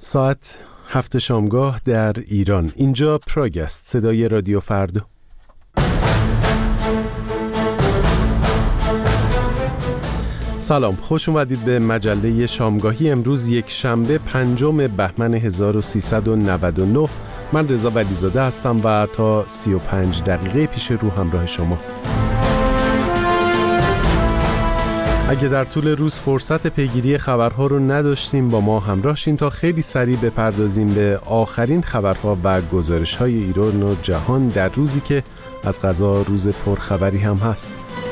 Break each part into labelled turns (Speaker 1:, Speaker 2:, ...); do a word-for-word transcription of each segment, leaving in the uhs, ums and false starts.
Speaker 1: ساعت هفت شامگاه در ایران. اینجا پراگ است، صدای رادیو فردا. سلام، خوش اومدید به مجله شامگاهی. امروز یک شنبه پنجم بهمن هزار و سیصد و نود و نه. من رضا ولیزاده هستم و تا سی و پنج دقیقه پیش رو همراه شما. اگه در طول روز فرصت پیگیری خبرها رو نداشتیم، با ما همراه شین تا خیلی سریع بپردازیم به آخرین خبرها و گزارش‌های ایران و جهان در روزی که از قضا روز پرخبری هم هست.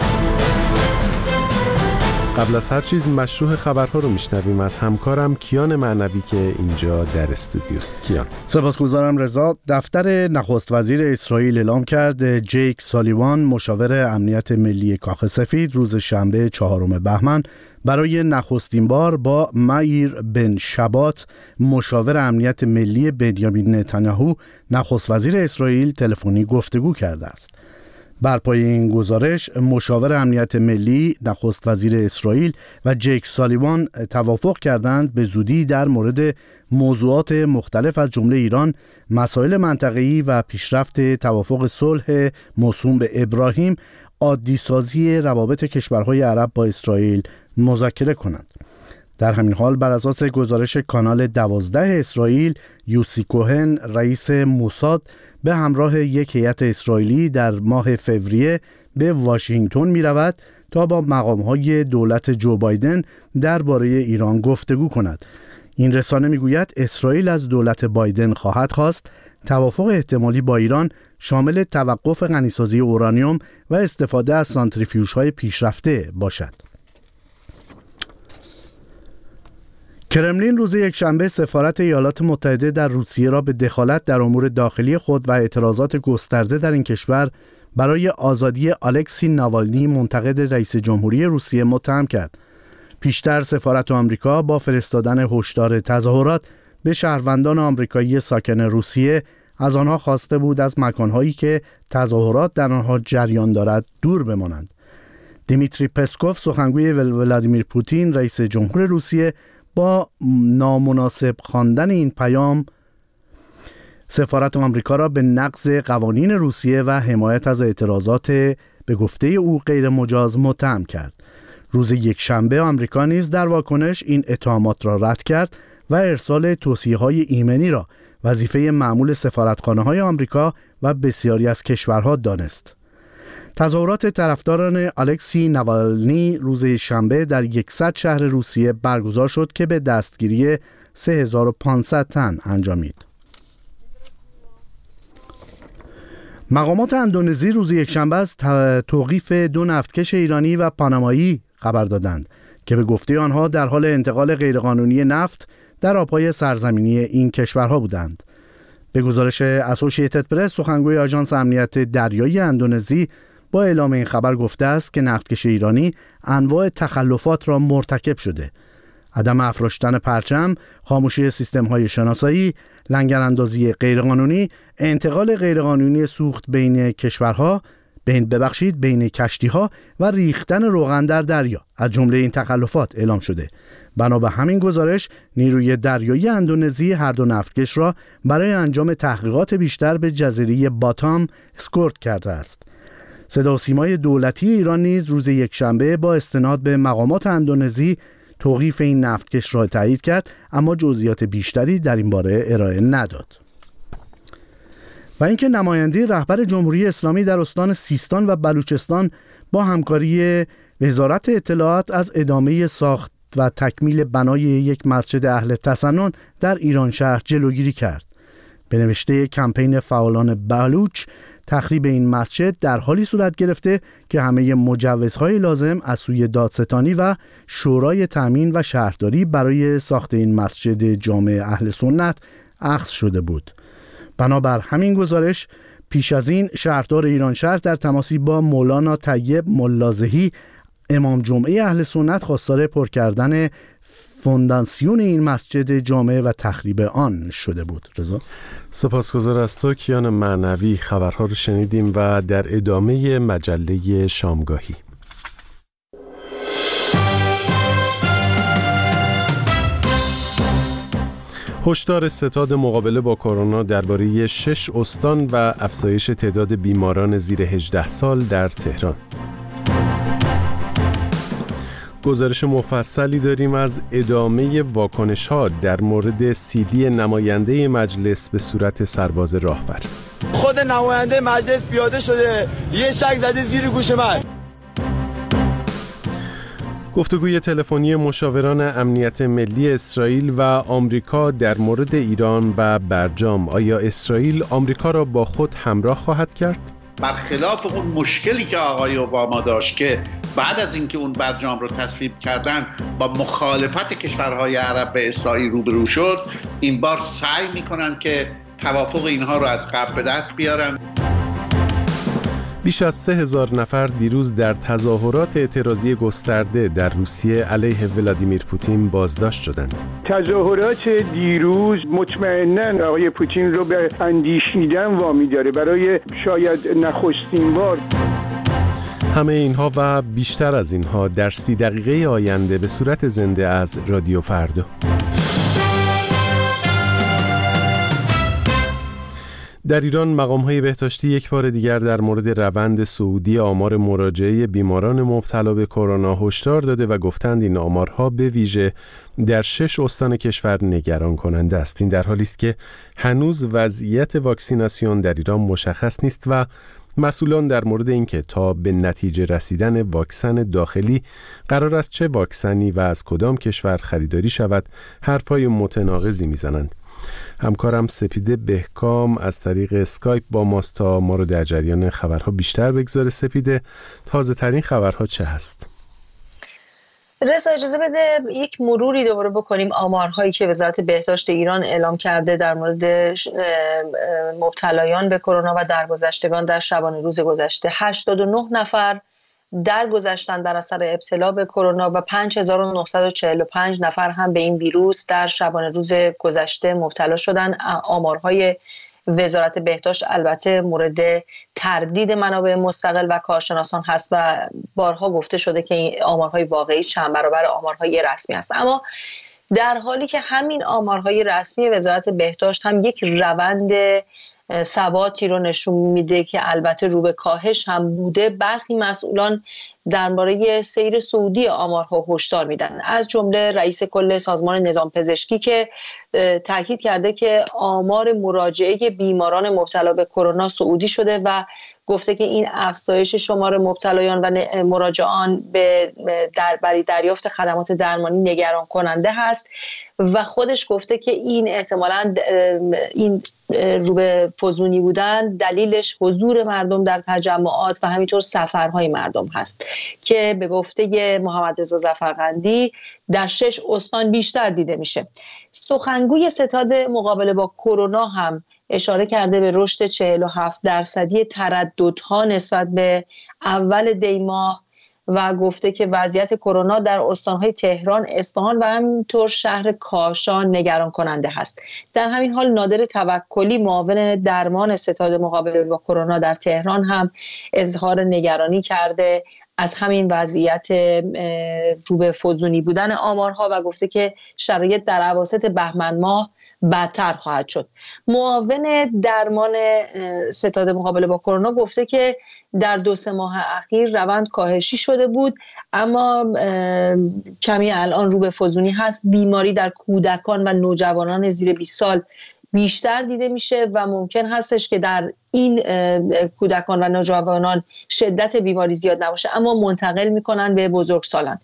Speaker 1: قبل از هر چیز مشروع خبرها رو میشنویم از همکارم کیان معنوی که اینجا در استودیوست. کیان.
Speaker 2: سپاسگزارم رضا. دفتر نخست وزیر اسرائیل اعلام کرد جیک سالیوان، مشاور امنیت ملی کاخ سفید، روز شنبه چهارم بهمن برای نخستین بار با مایر بن شبات، مشاور امنیت ملی بنیامین نتانیاهو، نخست وزیر اسرائیل، تلفنی گفتگو کرده است. بر پای این گزارش، مشاور امنیت ملی، نخست وزیر اسرائیل و جیک سالیوان توافق کردند به زودی در مورد موضوعات مختلف از جمله ایران، مسائل منطقه‌ای و پیشرفت توافق صلح موسوم به ابراهیم، عادی سازی روابط کشورهای عرب با اسرائیل مذاکره کنند. در همین حال بر اساس گزارش کانال دوازده اسرائیل، یوسی کوهن، رئیس موساد، به همراه یک هیئت اسرائیلی در ماه فوریه به واشنگتن می رود تا با مقام‌های دولت جو بایدن درباره ایران گفتگو کند. این رسانه می گوید اسرائیل از دولت بایدن خواهد خواست توافق احتمالی با ایران شامل توقف غنیسازی اورانیوم و استفاده از سانتریفیوژهای پیشرفته باشد. کرملین روز یکشنبه سفارت ایالات متحده در روسیه را به دخالت در امور داخلی خود و اعتراضات گسترده در این کشور برای آزادی الکسی ناوالنی، منتقد رئیس جمهوری روسیه، متهم کرد. پیشتر سفارت آمریکا با فرستادن هشدار تظاهرات به شهروندان آمریکایی ساکن روسیه از آنها خواسته بود از مکانهایی که تظاهرات در آنها جریان دارد دور بمانند. دیمیتری پسکوف، سخنگوی ولادیمیر پوتین، رئیس جمهور روسیه، با نامناسب خواندن این پیام سفارت آمریکا را به نقض قوانین روسیه و حمایت از اعتراضات به گفته او غیر مجاز متهم کرد. روز یکشنبه آمریکا نیز در واکنش این اتهامات را رد کرد و ارسال توصیه‌های ایمنی را وظیفه مأمول سفارتخانه‌های آمریکا و بسیاری از کشورها دانست. تظاهرات طرفداران الکسی ناوالنی روز شنبه در صد شهر روسیه برگزار شد که به دستگیری سه هزار و پانصد تن انجامید. مقامات اندونزی روز یکشنبه از توقیف دو نفتکش ایرانی و پانامایی خبر دادند که به گفته آنها در حال انتقال غیرقانونی نفت در آبهای سرزمینی این کشورها بودند. به گزارش اسوسییتد پرس، سخنگوی آژانس امنیت دریایی اندونزی با اعلام این خبر گفته است که نفتکش ایرانی انواع تخلفات را مرتکب شده: عدم افراشتن پرچم، خاموشی سیستم‌های شناسایی، لنگراندازی غیرقانونی، انتقال غیرقانونی سوخت بین کشورها، بین ببخشید بین کشتی‌ها و ریختن روغن در دریا از جمله این تخلفات اعلام شده. بنا به همین گزارش، نیروی دریایی اندونزی هر دو نفتکش را برای انجام تحقیقات بیشتر به جزیره باتام اسکورت کرده است. صدا و سیمای دولتی ایران نیز روز یکشنبه با استناد به مقامات اندونزی توقیف این نفتکش را تایید کرد، اما جزئیات بیشتری در این باره ارائه نداد. و اینکه نماینده رهبر جمهوری اسلامی در استان سیستان و بلوچستان با همکاری وزارت اطلاعات از ادامه ساخت و تکمیل بنای یک مسجد اهل تسنن در ایران شهر جلوگیری کرد. به نوشته کمپین فعالان بلوچ، تخریب این مسجد در حالی صورت گرفته که همه مجوزهای لازم از سوی دادستانی و شورای تامین و شهرداری برای ساخت این مسجد جامع اهل سنت اخذ شده بود. بنابر همین گزارش، پیش از این شهردار ایران شهر در تماسی با مولانا طیب ملازهی، امام جمعه اهل سنت، خواستار پر کردن فونداسیون این مسجد جامع و تخریب آن شده بود. رضا،
Speaker 1: سپاسگزار از تو کیان معنوی. خبرها رو شنیدیم و در ادامه مجله شامگاهی. هشدار ستاد مقابله با کرونا درباره شش استان و افزایش تعداد بیماران زیر هجده سال در تهران. گزارش مفصلی داریم از ادامه واکنش‌ها در مورد سیدی نماینده مجلس به صورت سرباز راهور.
Speaker 3: خود نماینده مجلس پیاده شده، یه شک زده زیر گوش من.
Speaker 1: گفتگوی تلفنی مشاوران امنیت ملی اسرائیل و آمریکا در مورد ایران و برجام. آیا اسرائیل آمریکا را با خود همراه خواهد کرد؟
Speaker 4: برخلاف اون مشکلی که آقای اوباما داشت که بعد از اینکه اون برجام رو تصویب کردن با مخالفت کشورهای عرب به اسرائیل روبرو شد، این بار سعی میکنن که توافق اینها رو از قبل به دست بیارن.
Speaker 1: بیش از سه هزار نفر دیروز در تظاهرات اعتراضی گسترده در روسیه علیه ولادیمیر پوتین بازداشت شدند.
Speaker 5: تظاهرات دیروز مطمئناً آقای پوتین رو به اندیشیدن وامی داره برای شاید نخستین بار.
Speaker 1: همه اینها و بیشتر از اینها در سی دقیقه آینده به صورت زنده از رادیو فردا. در ایران مقام‌های بهداشتی یک بار دیگر در مورد روند صعودی آمار مراجعه بیماران مبتلا به کرونا هشدار داده و گفتند این آمارها به ویژه در شش استان کشور نگران کننده است. این در حالی است که هنوز وضعیت واکسیناسیون در ایران مشخص نیست و مسئولان در مورد اینکه تا به نتیجه رسیدن واکسن داخلی قرار است چه واکسنی و از کدام کشور خریداری شود حرفای متناقضی میزنند. همکارم سپیده بهکام از طریق اسکایپ با ماست تا ما رو در جریان خبرها بیشتر بگذاره. سپیده، تازه ترین خبرها چه هست؟
Speaker 6: رضا اجازه بده یک مروری دوباره بکنیم آمارهایی که وزارت بهداشت ایران اعلام کرده در مورد مبتلایان به کرونا و درگذشتگان در شبانه روز گذشته. هشتاد و نه نفر درگذشتن بر اثر ابتلا به کرونا و پنج هزار و نهصد و چهل و پنج نفر هم به این ویروس در شبانه روز گذشته مبتلا شدن. آمارهای وزارت بهداشت البته مورد تردید منابع مستقل و کارشناسان هست و بارها گفته شده که این آمارهای واقعی چند برابر آمارهای رسمی هست. اما در حالی که همین آمارهای رسمی وزارت بهداشت هم یک روند ثباتی رو نشون میده که البته رو به کاهش هم بوده، برخی مسئولان درباره سیر صعودی آمارها هشدار میدن، از جمله رئیس کل سازمان نظام پزشکی که تاکید کرده که آمار مراجعه بیماران مبتلا به کرونا صعودی شده و گفته که این افزایش شمار مبتلایان و مراجعان به در برای دریافت خدمات درمانی نگران کننده هست و خودش گفته که این احتمالاً این رو به فزونی بودن دلیلش حضور مردم در تجمعات و همینطور سفرهای مردم هست که به گفته محمد رضا ظفرقندی در شش استان بیشتر دیده میشه. سخنگوی ستاد مقابله با کرونا هم اشاره کرده به رشد چهل و هفت درصدی ترددها نسبت به اول دی ماه و گفته که وضعیت کرونا در استانهای تهران، اصفهان و همینطور شهر کاشان نگران کننده هست. در همین حال نادر توکلی معاون درمان ستاد مقابله با کرونا در تهران هم اظهار نگرانی کرده از همین وضعیت رو به فزونی بودن آمارها و گفته که شرایط در اواسط بهمن ماه بدتر خواهد شد. معاون درمان ستاد مقابله با کرونا گفته که در دو سه ماه اخیر روند کاهشی شده بود اما کمی الان رو به فزونی هست. بیماری در کودکان و نوجوانان زیر بیست سال بیشتر دیده میشه و ممکن هستش که در این کودکان و نوجوانان شدت بیماری زیاد نباشه اما منتقل میکنن به بزرگسالان.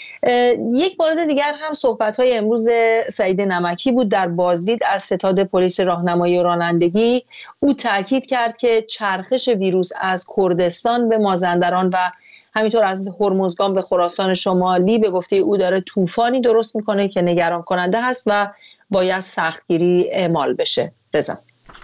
Speaker 6: یک مورد دیگر هم صحبت‌های امروز سعید نمکی بود در بازدید از ستاد پلیس راهنمایی و رانندگی. او تاکید کرد که چرخش ویروس از کردستان به مازندران و همینطور از هرمزگان به خراسان شمالی به گفته او داره طوفانی درست میکنه که نگران کننده هست و باید سختگیری اعمال بشه. رضا،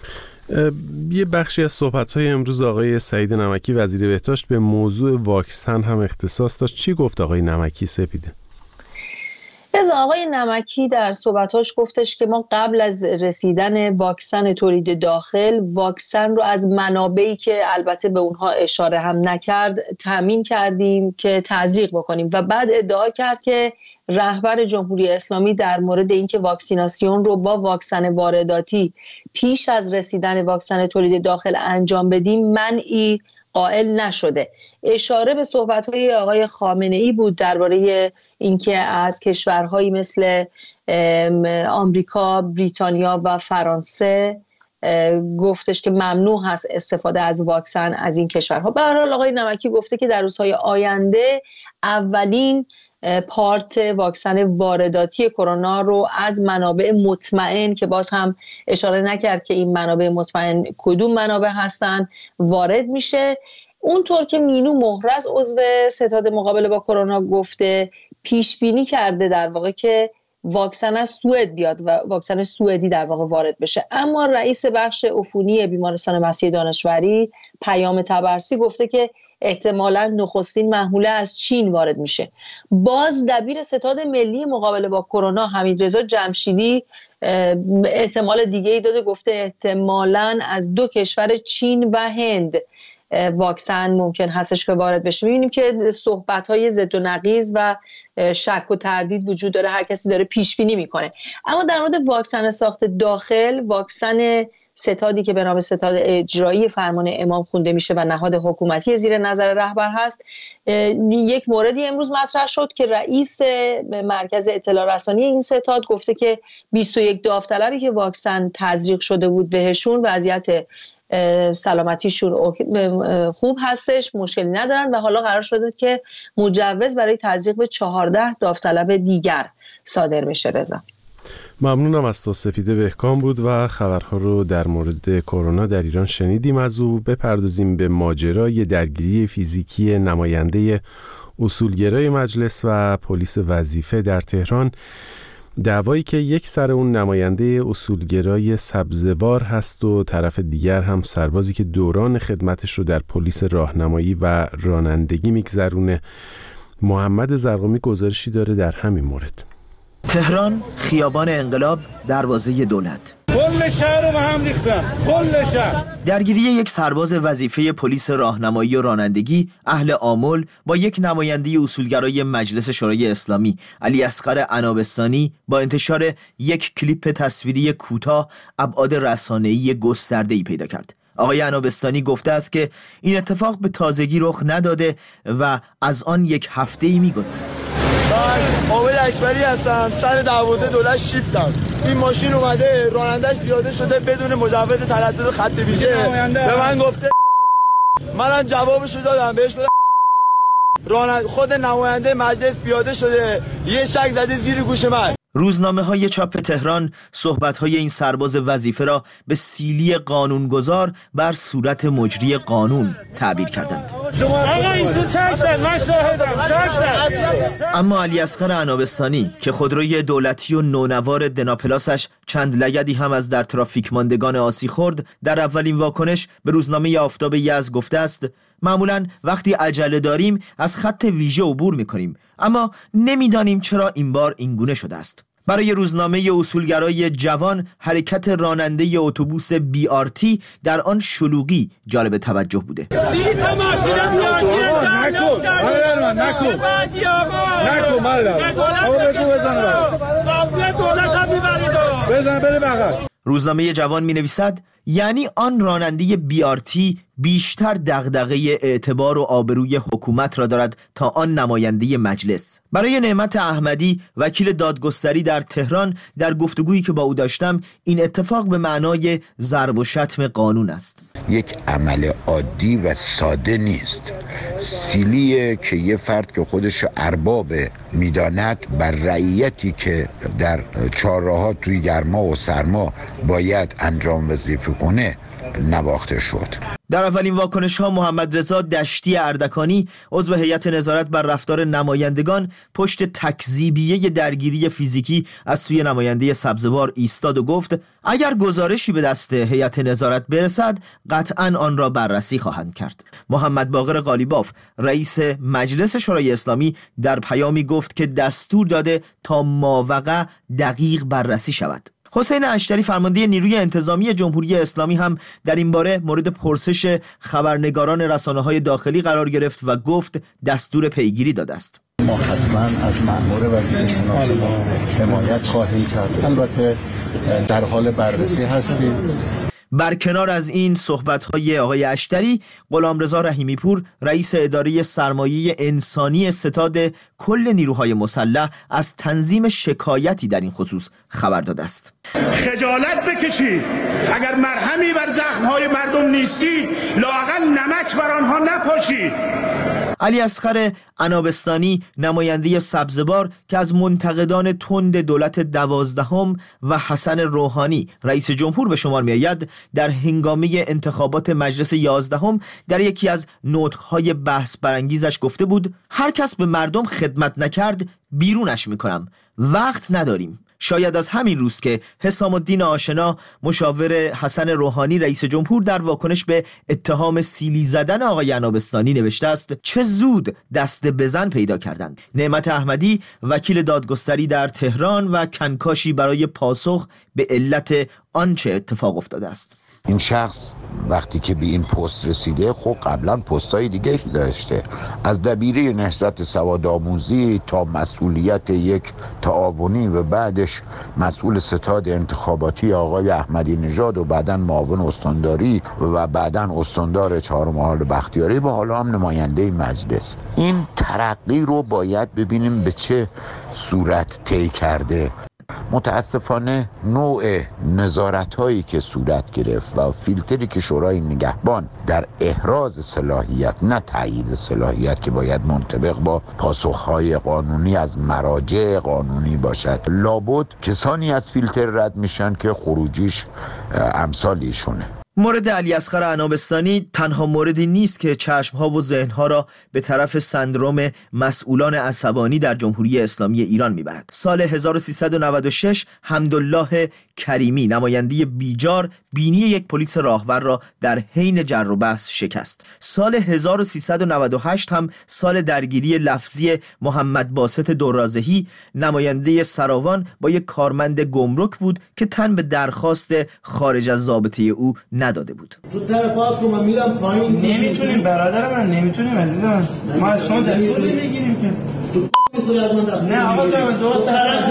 Speaker 1: یه بخشی از صحبت‌های امروز آقای سعید نمکی وزیر بهداشت به موضوع واکسن هم اختصاص داشت. چی گفت آقای نمکی سپیده؟
Speaker 6: رضا، آقای نمکی در صحبتاش گفتش که ما قبل از رسیدن واکسن تولید داخل واکسن رو از منابعی که البته به اونها اشاره هم نکرد تامین کردیم که تزریق بکنیم و بعد ادعا کرد که رهبر جمهوری اسلامی در مورد اینکه واکسیناسیون رو با واکسن وارداتی پیش از رسیدن واکسن تولید داخل انجام بدیم منعی قائل نشده. اشاره به صحبت‌های آقای خامنه‌ای بود درباره اینکه از کشورهایی مثل آمریکا، بریتانیا و فرانسه گفتش که ممنوع هست استفاده از واکسن از این کشورها. به هر حال آقای نمکی گفته که در روزهای آینده اولین پارت واکسن وارداتی کرونا رو از منابع مطمئن که باز هم اشاره نکرد که این منابع مطمئن کدوم منابع هستن وارد میشه. اونطور که مینو مهرز عضو ستاد مقابله با کرونا گفته پیش بینی کرده در واقع که واکسن از سوئد بیاد و واکسن سوئدی در واقع وارد بشه، اما رئیس بخش عفونی بیمارستان مسیح دانشوری پیام طبرسی گفته که احتمالاً نخستین محموله از چین وارد میشه. باز دبیر ستاد ملی مقابله با کرونا حمیدرضا جمشیدی احتمال دیگه ای داده، گفته احتمالاً از دو کشور چین و هند واکسن ممکن هستش که وارد بشه. می‌بینیم که صحبت‌های ضد و نقیض و شک و تردید وجود داره، هر کسی داره پیش بینی میکنه. اما در مورد واکسن ساخت داخل، واکسن ستادی که به نام ستاد اجرایی فرمان امام خونده میشه و نهاد حکومتی زیر نظر رهبر هست، یک موردی امروز مطرح شد که رئیس مرکز اطلاع رسانی این ستاد گفته که بیست و یک داوطلبی که واکسن تزریق شده بود بهشون وضعیت سلامتیشون خوب هستش، مشکلی ندارن و حالا قرار شده که مجوز برای تزریق به چهارده داوطلب دیگر صادر بشه. رضا،
Speaker 1: ممنونم از تو. سپیده بهکام بود و خبرها رو در مورد کرونا در ایران شنیدیم. از او بپردازیم به ماجرای درگیری فیزیکی نماینده اصولگرای مجلس و پلیس وظیفه در تهران. دعوایی که یک سر اون نماینده اصولگرای سبزوار هست و طرف دیگر هم سربازی که دوران خدمتش رو در پلیس راهنمایی و رانندگی میگذرونه. محمد زرقامی گزارشی داره در همین مورد.
Speaker 7: تهران، خیابان انقلاب، دروازه دولت.
Speaker 8: کل شهر رو به هم ریختن. کل شهر.
Speaker 7: درگیری یک سرباز وظیفه پلیس راهنمایی و رانندگی اهل آمل با یک نماینده اصولگرای مجلس شورای اسلامی علی اصغر عنابستانی با انتشار یک کلیپ تصویری کوتاه ابعاد رسانه‌ای گسترده‌ای پیدا کرد. آقای عنابستانی گفته است که این اتفاق به تازگی رخ نداده و از آن یک هفته‌ای می‌گذرد.
Speaker 3: من عابد اکبری هستم، سر دروازه دولت شیفتم. این ماشین اومده، رانندش پیاده شده بدون مجوز تردد خط ویژه. به من گفته منم جوابشو دادم، بهش گفتم راننده خود نماینده مجلس پیاده شده، یه شک زده زیر گوش من.
Speaker 7: روزنامه های چاپ تهران صحبت های این سرباز وظیفه را به سیلی قانونگذار بر صورت مجری قانون تعبیر کردند.
Speaker 8: آقا ایشون چک زد، من شاهدم، چک زد.
Speaker 7: اما علی اصغر عنابستانی که خودروی دولتی و نونوار دناپلاسش چند لگدی هم از در ترافیک ماندگان آسی خورد، در اولین واکنش به روزنامه آفتاب یزد گفته است معمولاً وقتی عجله داریم از خط ویژه عبور می‌کنیم، اما نمی‌دانیم چرا این بار اینگونه شده است. برای روزنامه اصولگرای جوان حرکت راننده اتوبوس بی آر تی در آن شلوغی جالب توجه بوده. روزنامه جوان می نویسد یعنی آن راننده بی آر تی بیشتر دغدغه اعتبار و آبروی حکومت را دارد تا آن نماینده مجلس. برای نعمت احمدی وکیل دادگستری در تهران در گفتگویی که با او داشتم این اتفاق به معنای ضرب و شتم قانون است.
Speaker 9: یک عمل عادی و ساده نیست. سیلیه که یه فرد که خودش ارباب میداند بر رعیتی که در چهارراه توی گرما و سرما باید انجام وظیفه کنه نواخته شد.
Speaker 7: در اولین واکنش ها محمد رضا دشتی اردکانی عضو هیئت نظارت بر رفتار نمایندگان پشت تکذیبیه درگیری فیزیکی از سوی نماینده سبزوار ایستاد و گفت اگر گزارشی به دست هیئت نظارت برسد قطعاً آن را بررسی خواهند کرد. محمد باقر قالیباف رئیس مجلس شورای اسلامی در پیامی گفت که دستور داده تا ماوقع دقیق بررسی شود. حسین اشتری فرمانده نیروی انتظامی جمهوری اسلامی هم در این باره مورد پرسش خبرنگاران رسانه‌های داخلی قرار گرفت و گفت دستور پیگیری داده است.
Speaker 10: ما حتما از مأمور وزیر شناسی حمایت خواهیم کرد. البته در حال بررسی هستیم.
Speaker 7: برکنار از این صحبت‌های آقای اشتری، غلامرضا رحیمی پور رئیس اداره سرمایه انسانی ستاد کل نیروهای مسلح از تنظیم شکایتی در این خصوص خبر داده است.
Speaker 11: خجالت بکشید، اگر مرهمی بر زخم‌های مردم نیستید لااقل نمک بر آنها نپاشید.
Speaker 7: علی اصغر عنابستانی نماینده سبزوار که از منتقدان تند دولت دوازدهم و حسن روحانی رئیس جمهور به شمار می آید، در هنگامه انتخابات مجلس یازدهم در یکی از نطق‌های بحث برانگیزش گفته بود هر کس به مردم خدمت نکرد بیرونش میکنم، وقت نداریم. شاید از همین روز که حسام الدین آشنا مشاور حسن روحانی رئیس جمهور در واکنش به اتهام سیلی زدن آقای عنابستانی نوشته است چه زود دست بزن پیدا کردند. نعمت احمدی وکیل دادگستری در تهران و کنکاشی برای پاسخ به علت آنچه اتفاق افتاده است.
Speaker 9: این شخص وقتی که به این پست رسیده خب قبلا پستای دیگه داشته، از دبیری نهضت سوادآموزی تا مسئولیت یک تعاونی و بعدش مسئول ستاد انتخاباتی آقای احمدی نژاد و بعداً معاون استانداری و بعداً استاندار چهارمحال بختیاری و حالا هم نماینده مجلس. این ترقی رو باید ببینیم به چه صورت طی کرده. متاسفانه نوع نظارت هایی که صورت گرفت و فیلتری که شورای نگهبان در احراز صلاحیت نه تایید صلاحیت که باید منطبق با پاسخهای قانونی از مراجع قانونی باشد، لابد کسانی از فیلتر رد میشن که خروجیش امثال ایشونه.
Speaker 7: مورد علی اصغر عنابستانی تنها موردی نیست که چشمها و ذهنها را به طرف سندروم مسئولان عصبانی در جمهوری اسلامی ایران میبرد. سال هزار و سیصد و نود و شش حمدالله کریمی نماینده بیجار بینی یک پلیس راهور را در حین جر و بحث شکست. سال هزار و سیصد و نود و هشت هم سال درگیری لفظی محمد باسط درازهی نماینده سراوان با یک کارمند گمرک بود که تن به درخواست خارج از ضابطه او نداده بود.
Speaker 12: زودتر پاس کن من میرم پایین. نمیتونیم برادر من، نمیتونیم عزیز من. ما از شما دستور نمیگیریم که. نه آقا جان درست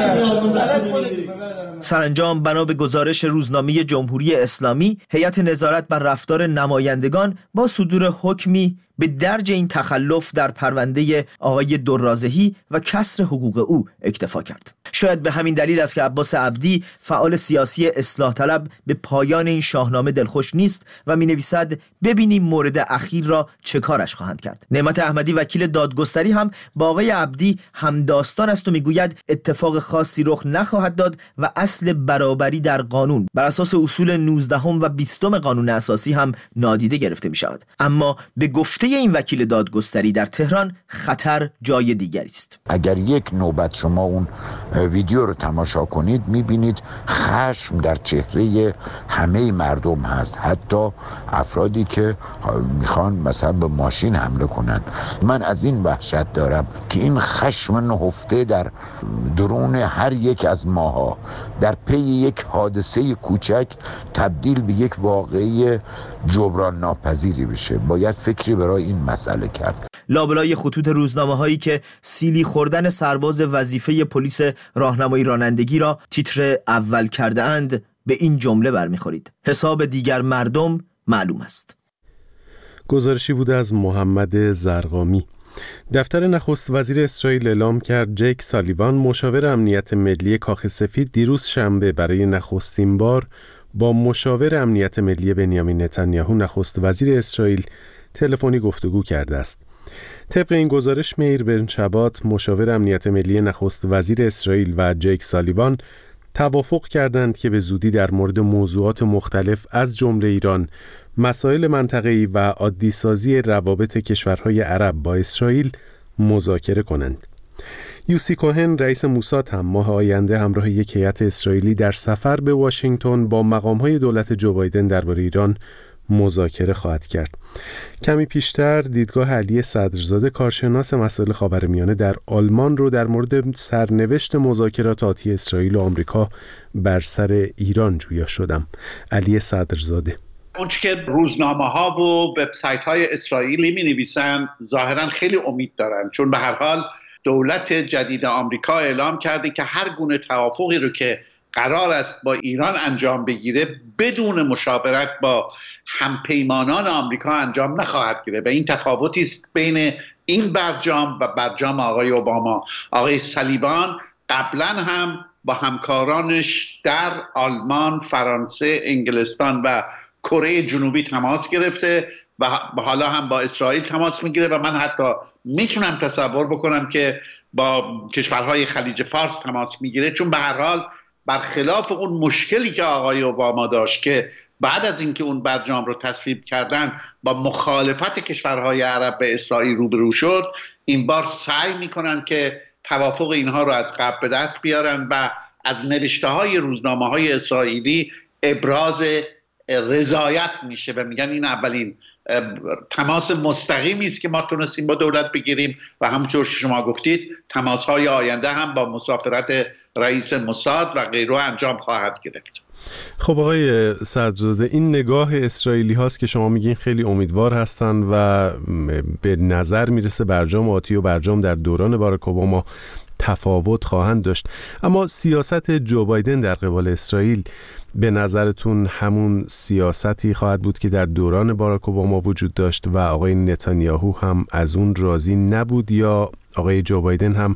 Speaker 7: سرانجام بنا به گزارش روزنامه جمهوری اسلامی هیئت نظارت بر رفتار نمایندگان با صدور حکمی به درج این تخلف در پرونده آقای درازهی و کسر حقوق او اکتفا کرد. شاید به همین دلیل است که عباس عبدی فعال سیاسی اصلاح طلب به پایان این شاهنامه دلخوش نیست و می نویسد ببینیم مورد اخیر را چه کارش خواهند کرد. نعمت احمدی وکیل دادگستری هم با آقای عبدی همداستان است و میگوید اتفاق خاصی رخ نخواهد داد و اصل برابری در قانون بر اساس اصول نوزدهم و بیستم قانون اساسی هم نادیده گرفته می شود. اما به گفته این وکیل دادگستری در تهران خطر جای دیگری است.
Speaker 9: اگر یک نوبت شما اون ویدیو رو تماشا کنید میبینید خشم در چهره همه مردم هست، حتی افرادی که میخوان مثلا به ماشین حمله کنن. من از این وحشت دارم که این خشم نهفته در درون هر یک از ماها در پی یک حادثه کوچک تبدیل به یک واقعه جبران ناپذیری بشه. باید فکری برای این مسئله کرد.
Speaker 7: لابلای خطوط روزنامه هایی که سیلی خوردن سرباز وظیفه پلیس راهنمایی رانندگی را تیتر اول کرده اند به این جمله برمیخورید: حساب دیگر مردم معلوم است.
Speaker 1: گزارشی بوده از محمد زرقامی. دفتر نخست وزیر اسرائیل اعلام کرد جیک سالیوان مشاور امنیت ملی کاخ سفید دیروز شنبه برای نخستین بار با مشاور امنیت ملی بنیامین نتانیاهو نخست وزیر اسرائیل تلفنی گفتگو کرده است. طبق این گزارش میر بن شبات مشاور امنیت ملی نخست وزیر اسرائیل و جیک سالیوان توافق کردند که به زودی در مورد موضوعات مختلف از جمله ایران، مسائل منطقه‌ای و عادی‌سازی روابط کشورهای عرب با اسرائیل مذاکره کنند. یوسی کوهن رئیس موساد هم ماه آینده همراه یک هیئت اسرائیلی در سفر به واشنگتن با مقام‌های دولت جو بایدن درباره ایران مذاکره خواهد کرد. کمی پیشتر دیدگاه علی صدرزاده کارشناس مسائل خاورمیانه در آلمان رو در مورد سرنوشت مذاکرات آتی اسرائیل و آمریکا بر سر ایران جویا شدم. علی صدرزاده:
Speaker 4: اونچه که روزنامه ها و وبسایت های اسرائیلی می نویسن ظاهرا خیلی امید دارن، چون به هر حال دولت جدید آمریکا اعلام کرده که هر گونه توافقی رو که قرار است با ایران انجام بگیره بدون مشاورت با همپیمانان آمریکا انجام نخواهد گیره و این تفاوتی است بین این برجام و برجام آقای اوباما. آقای سالیوان قبلا هم با همکارانش در آلمان، فرانسه، انگلستان و کره جنوبی تماس گرفته و حالا هم با اسرائیل تماس میگیره و من حتی میتونم تصور بکنم که با کشورهای خلیج فارس تماس میگیره، چون به هر حال برخلاف اون مشکلی که آقای اوباما داشت که بعد از اینکه اون برجام رو تصویب کردن با مخالفت کشورهای عرب به اسرائیل روبرو شد، این بار سعی میکنن که توافق اینها رو از قبل به دست بیارن و از نوشته های روزنامه های اسرائیلی ابراز رضایت میشه و میگن این اولین تماس مستقیمی است که ما تونستیم با دولت بگیریم و همونطور که شما گفتید تماس های آینده هم با مسافرت رئیس موساد و غیره انجام خواهد گرفت.
Speaker 1: خب آقای صدرزاده، این نگاه اسرائیلی هاست که شما میگین خیلی امیدوار هستن و به نظر میرسه برجام آتی و برجام در دوران باراک اوباما تفاوت خواهند داشت، اما سیاست جو بایدن در قبال اسرائیل به نظرتون همون سیاستی خواهد بود که در دوران باراک اوباما وجود داشت و آقای نتانیاهو هم از اون راضی نبود، یا آقای جو بایدن هم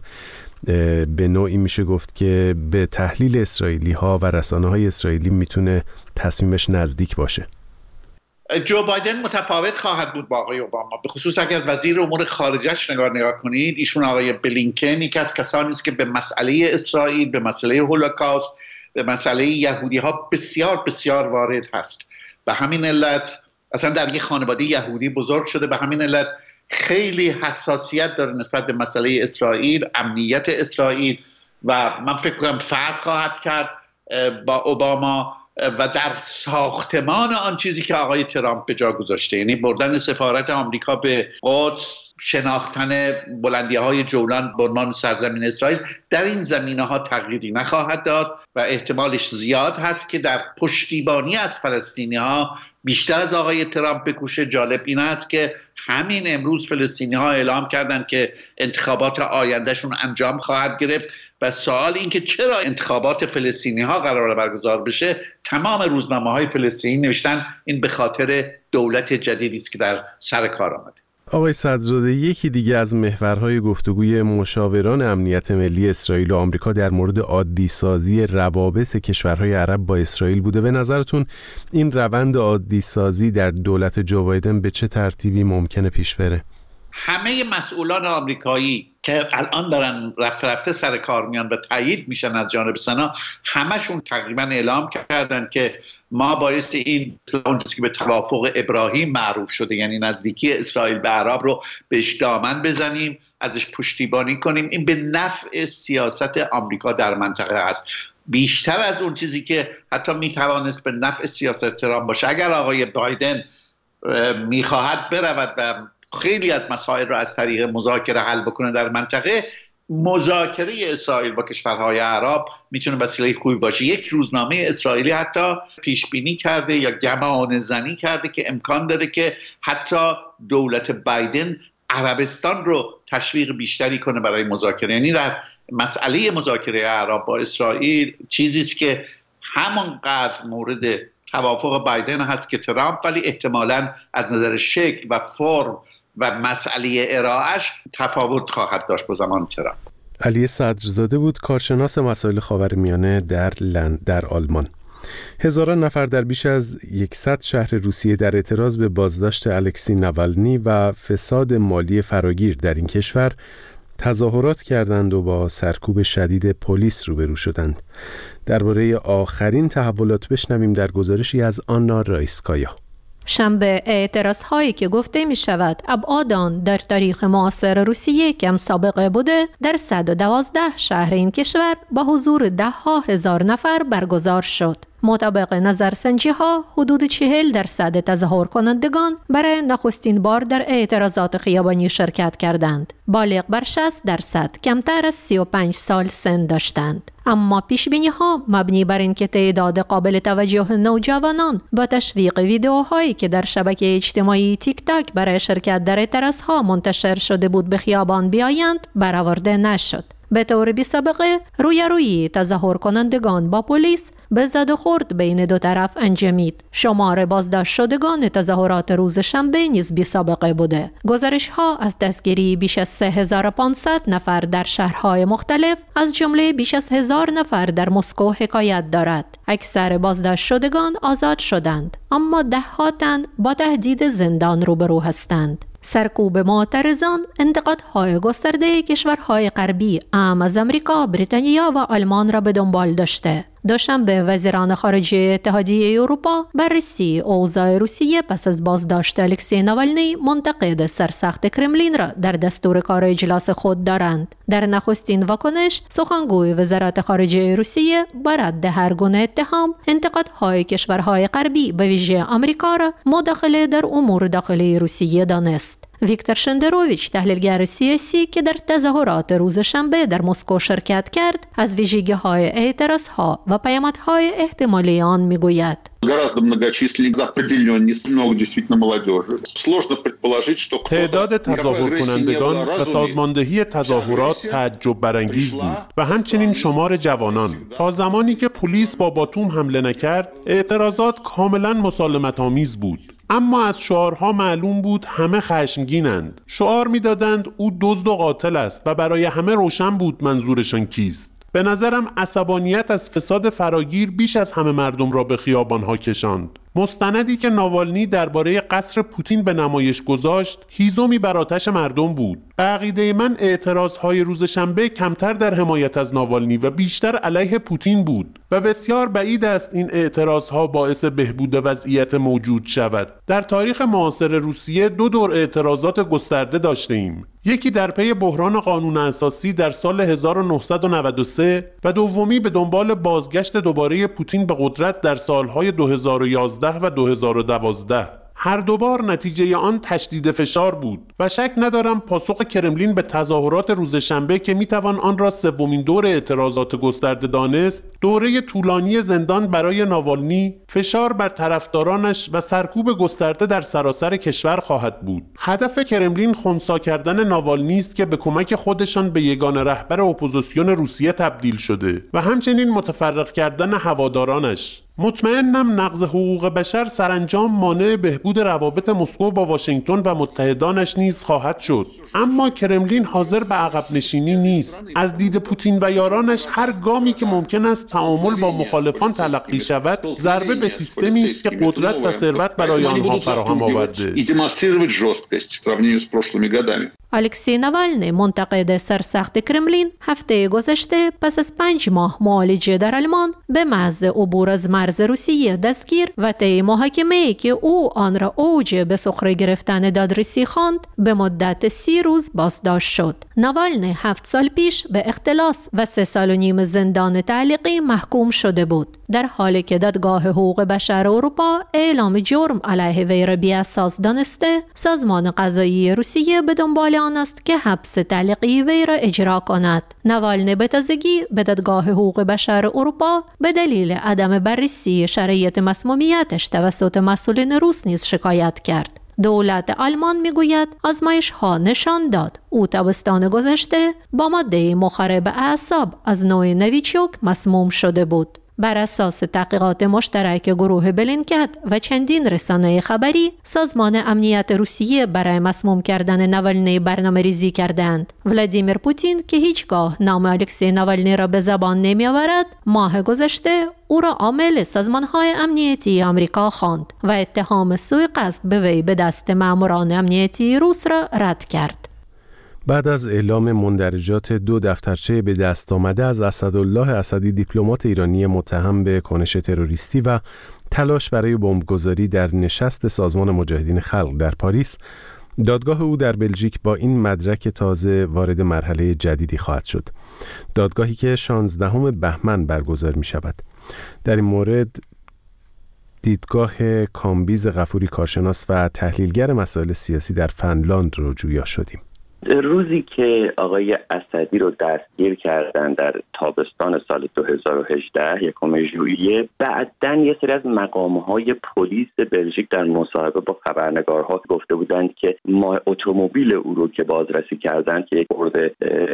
Speaker 1: به نوعی میشه گفت که به تحلیل اسرائیلی ها و رسانه های اسرائیلی میتونه تصمیمش نزدیک باشه؟
Speaker 4: جو بایدن متفاوت خواهد بود با آقای اوباما، به خصوص اگر وزیر امور خارجه‌اش نگاه نگاه کنید. ایشون آقای بلینکن یکی از کسانی است که به مسئله اسرائیل، به مسئله هولوکاست، به مسئله یهودی ها بسیار بسیار وارد هست. به همین علت اصلا در یک خانواده یهودی بزرگ شده، به همین علت خیلی حساسیت داره نسبت به مسئله اسرائیل، امنیت اسرائیل و من فکر کنم فرق خواهد کرد با اوباما و در ساختمان آن چیزی که آقای ترامپ به جا گذاشته، یعنی بردن سفارت آمریکا به قدس، شناختن بلندی‌های جولان به عنوان سرزمین اسرائیل، در این زمینه‌ها تغییری نخواهد داد و احتمالش زیاد هست که در پشتیبانی از فلسطینی‌ها بیشتر از آقای ترامپ بکوشه. جالب این است که همین امروز فلسطینی‌ها اعلام کردند که انتخابات آیندهشون انجام خواهد گرفت و سوال این که چرا انتخابات فلسطینی‌ها قرار برگزار بشه، تمام روزنامه‌های فلسطینی نوشتن این به خاطر دولت جدیدی است که در سر کار آمده.
Speaker 1: آقای صدرزاده، یکی دیگه از محورهای گفتگوی مشاوران امنیت ملی اسرائیل و آمریکا در مورد عادی‌سازی روابط کشورهای عرب با اسرائیل بوده. به نظرتون این روند عادی‌سازی در دولت جو بایدن به چه ترتیبی ممکنه پیش بره؟
Speaker 4: همه مسئولان آمریکایی که الان دارن رفته رفته سر کار میان و تایید میشن از جانب سنا، همشون تقریبا اعلام کردن که ما باعث این اون چیزی که به توافق ابراهیم معروف شده، یعنی نزدیکی اسرائیل به عرب رو بهش دامن بزنیم، ازش پشتیبانی کنیم. این به نفع سیاست آمریکا در منطقه است، بیشتر از اون چیزی که حتی میتوانست به نفع سیاست ترامپ باشه. اگر آقای بایدن میخواهد برود و خیلی از مسائل رو از طریق مذاکره حل بکنه در منطقه، مذاکره اسرائیل با کشورهای عرب میتونه وسیله خوبی باشه. یک روزنامه اسرائیلی حتی پیش بینی کرده یا گمان زنی کرده که امکان داره که حتی دولت بایدن عربستان رو تشویق بیشتری کنه برای مذاکره. یعنی در مسئله مذاکره عرب با اسرائیل چیزی است که همانقدر مورد توافق بایدن هست که ترامپ، ولی احتمالاً از نظر شکل و فرم و مسئله ارائهش تفاوت خواهد داشت با زمان ترامپ.
Speaker 1: علی صدرزاده بود، کارشناس مسائل خاورمیانه در لند در آلمان. هزاران نفر در بیش از صد شهر روسیه در اعتراض به بازداشت الکسی ناوالنی و فساد مالی فراگیر در این کشور تظاهرات کردند و با سرکوب شدید پلیس روبرو شدند. درباره آخرین تحولات بشنویم در گزارشی از آنا رایسکایا.
Speaker 13: شنبه اعتراض هایی که گفته می شود ابعاد آن در تاریخ معاصر روسیه کم سابقه بوده در صد و دوازده شهر این کشور با حضور ده ها هزار نفر برگزار شد. مطابق نظرسنجی ها حدود چهل درصد تظاهر کنندگان برای نخستین بار در اعتراضات خیابانی شرکت کردند. بالغ بر شصت درصد کمتر از سی و پنج سال سن داشتند. اما پیشبینی ها مبنی بر اینکه تعداد قابل توجه نوجوانان با تشویق ویدیوهایی که در شبکه اجتماعی تیک تاک برای شرکت در اعتراض ها منتشر شده بود به خیابان بیایند برآورده نشد. به طور بی‌سابقه رویارویی تظاهر کنندگان با پلیس به زد و خورد بین دو طرف انجامید. شمار بازداشت شدگان تظاهرات روز شنبه نیز بی‌سابقه بوده. گزارش ها از دستگیری بیش از سه هزار و پانصد نفر در شهرهای مختلف از جمله بیش از هزار نفر در مسکو حکایت دارد. اکثر بازداشت شدگان آزاد شدند، اما ده ها تن با تهدید زندان روبرو هستند. سرکوب معترضان انتقادهای گسترده کشورهای غربی اعم از امریکا، بریتانیا و آلمان را به دنبال داشته. دوشنبه وزیران خارجه اتحادیه اروپا بررسی اوضاع روسیه پس از بازداشت الکسی ناوالنی منتقد سرسخت کرملین را در دستور کار اجلاس خود دارند. در نخستین واکنش سخنگوی وزارت خارجه روسیه با رد هر گونه اتهام انتقادهای کشورهای غربی به ویژه آمریکا را مداخله در امور داخلی روسیه دانست. ویکتور شندروویچ، تحلیلگر سیاسی که در تظاهرات روز شنبه در مسکو شرکت کرد، از ویژگی‌های اعتراض‌ها و پیامدهای احتمالی آن می‌گوید:
Speaker 14: تعداد تظاهر کنندگان و سازماندهی تظاهرات تعجب برانگیز بود و همچنین شمار جوانان. تا زمانی که پلیس با باتوم حمله نکرد، اعتراضات کاملا مسالمت آمیز بود. اما از شعارها معلوم بود همه خشمگینند. شعار می‌دادند او دزد و قاتل است و برای همه روشن بود منظورشان کیست. به نظرم عصبانیت از فساد فراگیر بیش از همه مردم را به خیابان‌ها کشاند. مستندی که ناوالنی درباره قصر پوتین به نمایش گذاشت هیزمی بر آتش مردم بود. به عقیده من اعتراضهای روز شنبه کمتر در حمایت از ناوالنی و بیشتر علیه پوتین بود و بسیار بعید است این اعتراضها باعث بهبود وضعیت موجود شود. در تاریخ معاصر روسیه دو دور اعتراضات گسترده داشته ایم. یکی در پی بحران قانون اساسی در سال هزار و نهصد و نود و سه و دومی به دنبال بازگشت دوباره پوتین به قدرت در سالهای دو هزار و یازده و دو هزار و دوازده. هر دوبار نتیجه آن تشدید فشار بود و شک ندارم پاسخ کرملین به تظاهرات روز شنبه که میتوان آن را سومین دور اعتراضات گسترده دانست، دوره طولانی زندان برای ناوالنی، فشار بر طرفدارانش و سرکوب گسترده در سراسر کشور خواهد بود. هدف کرملین خنثی کردن ناوالنی است که به کمک خودشان به یگانه رهبر اپوزیسیون روسیه تبدیل شده و همچنین متفرق کردن هوادارانش. مطمئنم نقض حقوق بشر سرانجام مانع بهبود روابط مسکو با واشنگتن و متحدانش نیز خواهد شد. اما کرملین حاضر به عقب نشینی نیست. از دید پوتین و یارانش هر گامی که ممکن است تعامل با مخالفان تلقی شود ضربه به سیستمی است که قدرت و ثروت برای آنها فراهم آورده.
Speaker 13: الکسی ناوالنی، منتقد سرسخت کرملین، هفته گذشته پس از پنج ماه معالجه در آلمان به محض عبور از مرز روسیه دستگیر و طی محاکمه‌ای که او آن را اوج به سخره گرفتن دادرسی خواند به مدت سی روز بازداشت شد. ناوالنی هفت سال پیش به اختلاس و سه سال و نیم زندان تعلیقی محکوم شده بود، در حالی که دادگاه حقوق بشر اروپا اعلام جرم علیه وی را بی‌اساس دانسته. سازمان قضایی روسیه به دنبال آن است که حبس تعلیقی وی را اجرا کند. ناوالنی به تازگی به دادگاه حقوق بشر اروپا به دلیل عدم بررسی شرایط مسمومیتش توسط مسئولین روس نیز شکایت کرد. دولت آلمان میگوید آزمایش ها نشان داد او تابستان گذشته با ماده مخرب اعصاب از نوع نویچوک مسموم شده بود. بر اساس تحقیقات مشترک گروه بلینکت و چندین رسانه خبری، سازمان امنیت روسیه برای مسموم کردن ناوالنی برنامه ریزی کردند. ولادیمیر پوتین که هیچگاه نام الکسی ناوالنی را به زبان نمی آورد، ماه گذشته او را عامل سازمان‌های امنیتی آمریکا خواند و اتهام سوء قصد به وی به دست ماموران امنیتی روس را رد کرد.
Speaker 1: بعد از اعلام مندرجات دو دفترچه به دست آمده از اسدالله اسدی، دیپلمات ایرانی متهم به کنش تروریستی و تلاش برای بمبگذاری در نشست سازمان مجاهدین خلق در پاریس، دادگاه او در بلژیک با این مدرک تازه وارد مرحله جدیدی خواهد شد. دادگاهی که شانزدهم بهمن برگزار می شود. در این مورد دیدگاه کامبیز غفوری، کارشناس و تحلیلگر مسائل سیاسی در فنلاند رو جویا شدیم.
Speaker 15: روزی که آقای اسدی رو دستگیر کردن در تابستان سال دو هزار و هجده، یکم ژوئیه، بعداً یه سری از مقام‌های پلیس بلژیک در مصاحبه با خبرنگارها گفته بودند که ما اتومبیل او رو که بازرسی کردن که یک برد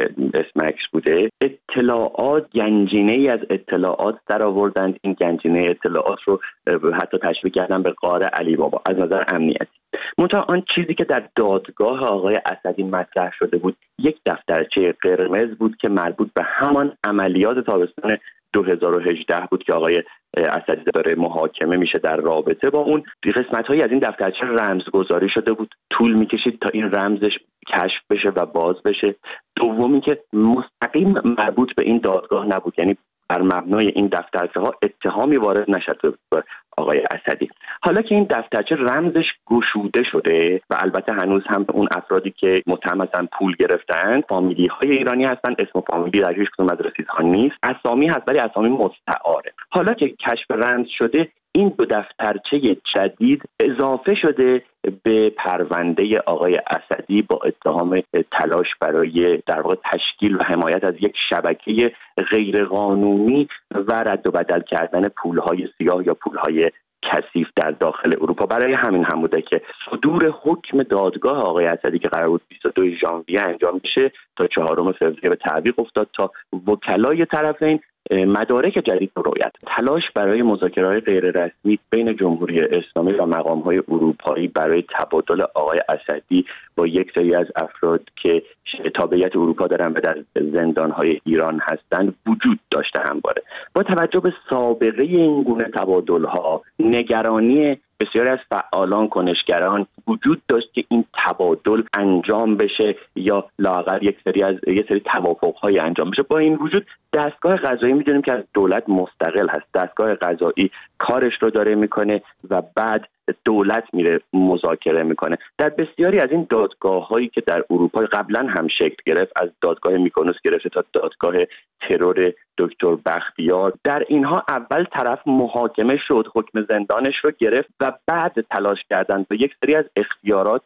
Speaker 15: اسمکس بوده، اطلاعات گنجینه‌ای از اطلاعات در آوردند. این گنجینه اطلاعات رو حتی تشبیه کردن به غار علی بابا از نظر امنیتی. منتها آن چیزی که در دادگاه آقای اسدی مطرح شده بود یک دفترچه قرمز بود که مربوط به همان عملیات تابستان دو هزار و هجده بود که آقای اسدی داره محاکمه میشه. در رابطه با اون قسمت‌هایی از این دفترچه رمزگذاری شده بود، طول میکشید تا این رمزش کشف بشه و باز بشه. دومی که مستقیم مربوط به این دادگاه نبود، یعنی بر مبنای این دفترچه ها اتهامی وارد نشده به آقای اسدی. حالا که این دفترچه رمزش گشوده شده و البته هنوز هم اون افرادی که متهم هستن پول گرفتن فامیلی های ایرانی هستن، اسم و فامیلی در هیچ کدوم از رسیدها نیست، اسامی هست ولی اسامی مستعاره. حالا که کشف رمز شده، این دو دفترچه جدید اضافه شده به پرونده آقای اسدی با اتهام تلاش برای در واقع تشکیل و حمایت از یک شبکه غیرقانونی و رد و بدل کردن پولهای سیاه یا پولهای کثیف در داخل اروپا. برای همین هم بوده که صدور حکم دادگاه آقای اسدی که قرار بود بیست و دو ژانویه انجام بشه تا چهارم فوریه به تعویق افتاد تا وکلای طرفین مدارک جدید رو رویت. تلاش برای مذاکره‌های غیر رسمی بین جمهوری اسلامی و مقام‌های اروپایی برای تبادل آقای اسدی با یک سری از افراد که تابعیت اروپا دارن و در زندان‌های ایران هستند وجود داشته همواره. با توجه به سابقه این گونه تبادل‌ها، نگرانی بسیاری از فعالان کنشگران وجود داشت که این تبادل انجام بشه یا لااقل یک سری از یک سری توافق‌های انجام بشه. با این وجود دستگاه قضایی می‌دونیم که از دولت مستقل هست. دستگاه قضایی کارش رو داره میکنه و بعد دولت میره مذاکره میکنه. در بسیاری از این دادگاه‌هایی که در اروپا قبلا هم شکل گرفت، از دادگاه میکونوس گرفته تا دادگاه ترور دکتر بختیار، در اینها اول طرف محاکمه شد، حکم زندانش رو گرفت و بعد تلاش کردن به یک سری از اختیارات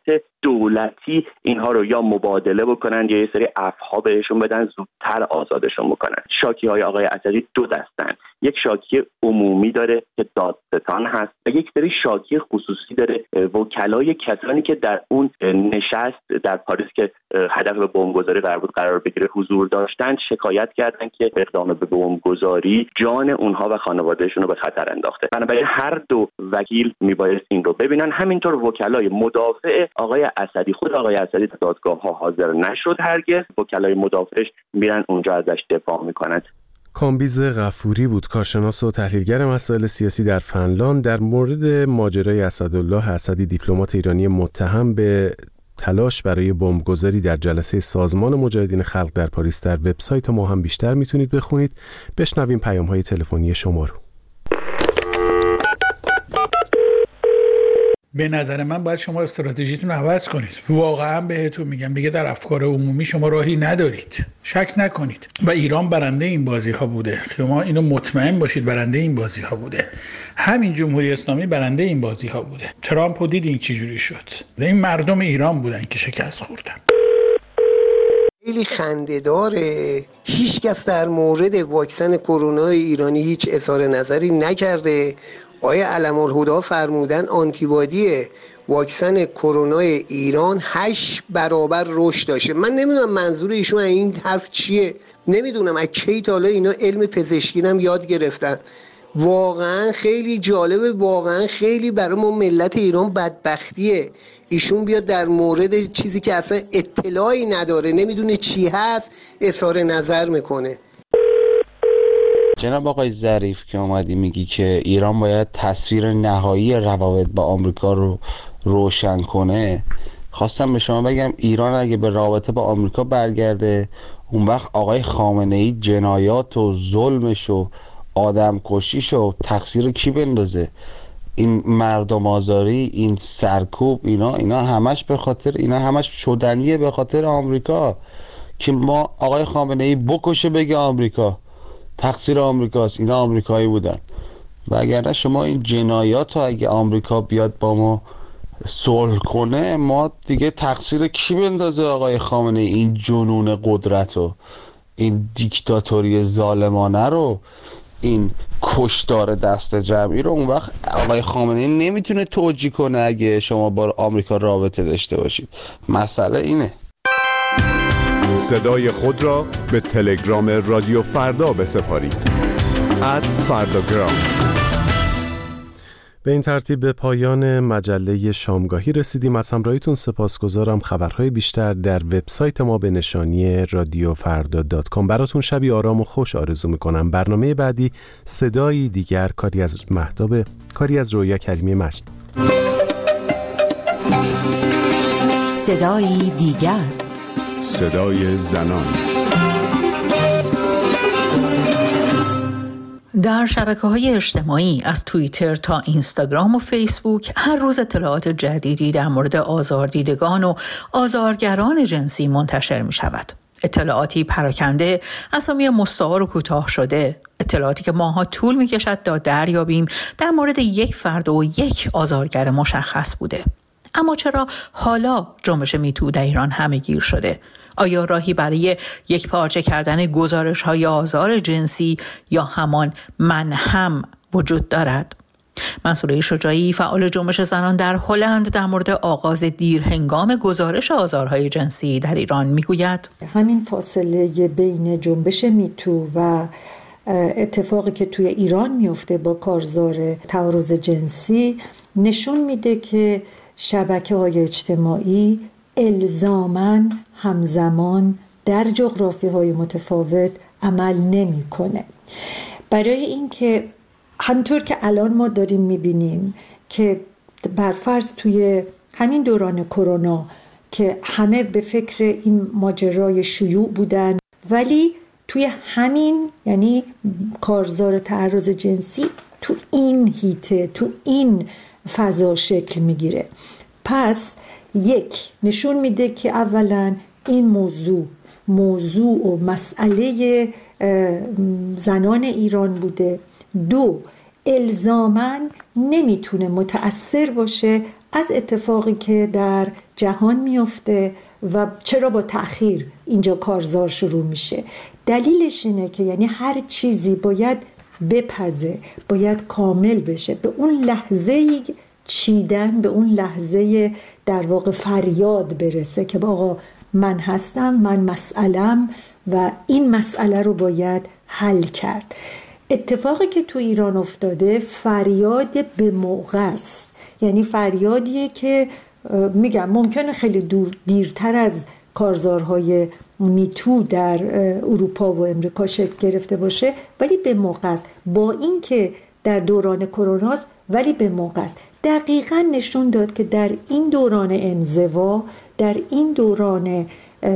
Speaker 15: دولتی اینها رو یا مبادله بکنن یا یک سری عفوها بهشون بدن، زودتر آزادشون بکنن. شاکی های آقای اسدی دو دستن، یک شاکی عمومی داره که دادستان هست و یک سری شاکی خصوصی داره، وکلای کسانی که در اون نشست در پاریس که هدف به بمبگذاری قرار بود قرار بگیره حضور داشتن، شکایت کردن که اقدام به بمبگذاری جان اونها و خانوادهشون رو به خطر انداخته. بنابراین هر دو وکیل میبایست این رو ببینن. همینطور وکلای مدافع آقای اسدی، خود آقای اسدی در دادگاه ها حاضر نشد هرگز، وکلای مدافعش میرن اونجا ازش دفاع میکنن.
Speaker 1: کامبیز غفوری بود، کارشناس و تحلیلگر مسائل سیاسی در فنلاند، در مورد ماجرای اسدالله اسدی، دیپلمات ایرانی متهم به تلاش برای بمبگذاری در جلسه سازمان مجاهدین خلق در پاریس. در وبسایت ما هم بیشتر میتونید بخونید. بشنویم پیام‌های تلفنی شما رو.
Speaker 16: به نظر من باید شما استراتژیتون رو عوض کنید. واقعا بهتون میگم دیگه در افکار عمومی شما راهی ندارید. شک نکنید. و ایران برنده این بازی ها بوده. شما اینو مطمئن باشید برنده این بازی ها بوده. همین جمهوری اسلامی برنده این بازی ها بوده. ترامپ رو دیدین چی جوری شد. این مردم ایران بودن که شکست خوردن.
Speaker 17: خیلی خنده‌داره. هیچ کس در مورد واکسن کرونا ایرانی هیچ اظهار نظری نکرده. آقای علم‌الهدی فرمودن آنتیبادی واکسن کرونا ایران هشت برابر رشد داشته. من نمیدونم منظور ایشون این حرف چیه، نمیدونم از کی تا حالا اینا علم پزشکی هم یاد گرفتن. واقعا خیلی جالبه، واقعا خیلی برای ما ملت ایران بدبختیه ایشون بیاد در مورد چیزی که اصلا اطلاعی نداره، نمیدونه چی هست، اظهار نظر میکنه.
Speaker 18: جناب آقای ظریف که اومدی میگی که ایران باید تصویر نهایی روابط با آمریکا رو روشن کنه، خواستم به شما بگم ایران اگه به رابطه با آمریکا برگرده، اون وقت آقای خامنه‌ای جنایات و ظلمش و آدم کشیش و تقصیر کی بندازه؟ این مردم آزاری، این سرکوب، اینا اینا همش به خاطر اینا همش شدنیه به خاطر آمریکا که ما آقای خامنه‌ای بکشه بگه آمریکا تقصیر آمریکاست، اینا آمریکایی بودن. و اگر شما این جنایات رو اگه آمریکا بیاد با ما صلح کنه، ما دیگه تقصیر کی بندازه آقای خامنه این جنون قدرت رو، این دیکتاتوری ظالمانه رو، این کشتار دست جمعی رو؟ اون وقت آقای خامنه‌ای نمیتونه توجیه کنه اگه شما با آمریکا رابطه داشته باشید. مسئله اینه.
Speaker 19: صدای خود را به تلگرام رادیو فردا بسپارید. ات فرداگرام.
Speaker 1: به این ترتیب به پایان مجله شامگاهی رسیدیم. از همراهیتون سپاسگزارم. خبرهای بیشتر در وبسایت ما به نشانی رادیو فردا دات کام. براتون شبی آرام و خوش آرزو میکنم. برنامه بعدی صدایی دیگر، کاری از مهتاب، کاری از رویا کریمی مجد.
Speaker 20: صدایی دیگر،
Speaker 19: صدای زنان.
Speaker 21: در شبکه‌های اجتماعی از توییتر تا اینستاگرام و فیسبوک هر روز اطلاعات جدیدی در مورد آزاردیدگان و آزارگران جنسی منتشر می شود. اطلاعاتی پراکنده، اسامی مستعار و کوتاه شده، اطلاعاتی که ماها طول می کشد تا دریابیم در مورد یک فرد و یک آزارگر مشخص بوده. اما چرا حالا جنبش میتو در ایران همه‌گیر شده؟ آیا راهی برای یک پارچه کردن گزارش‌های آزار جنسی یا همان من هم وجود دارد؟ منصوره شجاعی، فعال جنبش زنان در هلند، در مورد آغاز دیرهنگام گزارش آزارهای جنسی در ایران میگوید:
Speaker 22: همین فاصله بین جنبش میتو و اتفاقی که توی ایران میفته با کارزار تعارض جنسی نشون میده که شبکه‌های اجتماعی الزاماً همزمان در جغرافی‌های متفاوت عمل نمی‌کنه. برای اینکه همطور که الان ما داریم می‌بینیم که برفرض توی همین دوران کرونا که همه به فکر این ماجرای شیوع بودن، ولی توی همین یعنی کارزار تعرض جنسی تو این هیته، تو این فضا شکل میگیره. پس یک نشون میده که اولا این موضوع موضوع و مسئله زنان ایران بوده. دو، الزاماً نمیتونه متأثر باشه از اتفاقی که در جهان میفته و چرا با تأخیر اینجا کارزار شروع میشه. دلیلش اینه که یعنی هر چیزی باید بپزه، باید کامل بشه، به اون لحظه چیدن، به اون لحظه در واقع فریاد برسه که آقا من هستم، من مسئلم و این مسئله رو باید حل کرد. اتفاقی که تو ایران افتاده فریاد به موقع است، یعنی فریادیه که میگم ممکنه خیلی دور دیرتر از کارزارهای میتو در اروپا و امریکا شکل گرفته باشه، ولی به موقع است. با این که در دوران کروناست ولی به موقع است. دقیقاً نشون داد که در این دوران انزوا، در این دوران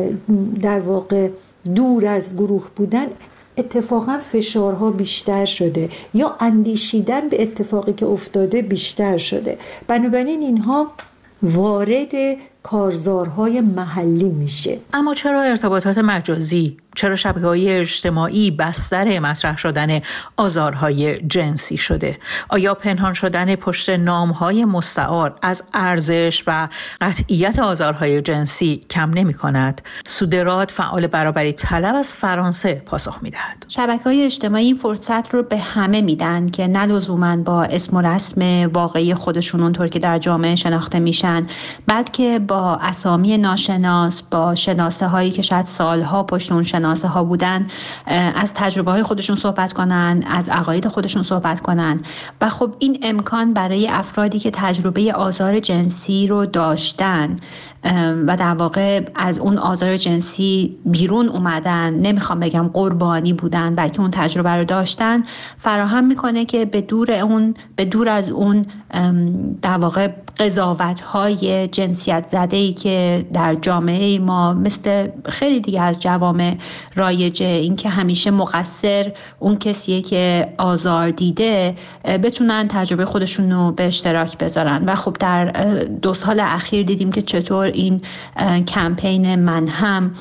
Speaker 22: در واقع دور از گروه بودن، اتفاقاً فشارها بیشتر شده یا اندیشیدن به اتفاقی که افتاده بیشتر شده. بنابراین اینها وارد کارزارهای محلی میشه.
Speaker 21: اما چرا ارتباطات مجازی، چرا شبکه‌های اجتماعی بستر مطرح شدن آزارهای جنسی شده؟ آیا پنهان شدن پشت نام‌های مستعار از ارزش و قطعیت آزارهای جنسی کم نمی‌کند؟ سودراد، فعال برابری طلب از فرانسه، پاسخ می‌دهد.
Speaker 23: شبکه‌های اجتماعی این فرصت رو به همه میدن که نه لزوماً با اسم و رسم واقعی خودشون اونطور که در جامعه شناخته میشن، بلکه با اسامی ناشناس، با شناسه هایی که شاید سالها پشت اون شناسه ها بودن، از تجربه های خودشون صحبت کنن، از عقاید خودشون صحبت کنن. و خب این امکان برای افرادی که تجربه آزار جنسی رو داشتن و در واقع از اون آزار جنسی بیرون اومدن، نمیخوام بگم قربانی بودن، بلکه اون تجربه رو داشتن، فراهم میکنه که به دور اون به دور از اون در واقع قضاوت‌های جنسیت زده‌ای که در جامعه ما مثل خیلی دیگه از جوامع رایجه، این که همیشه مقصر اون کسیه که آزار دیده، بتونن تجربه خودشون رو به اشتراک بذارن. و خب در دو سال اخیر دیدیم که چطور این کمپین من هم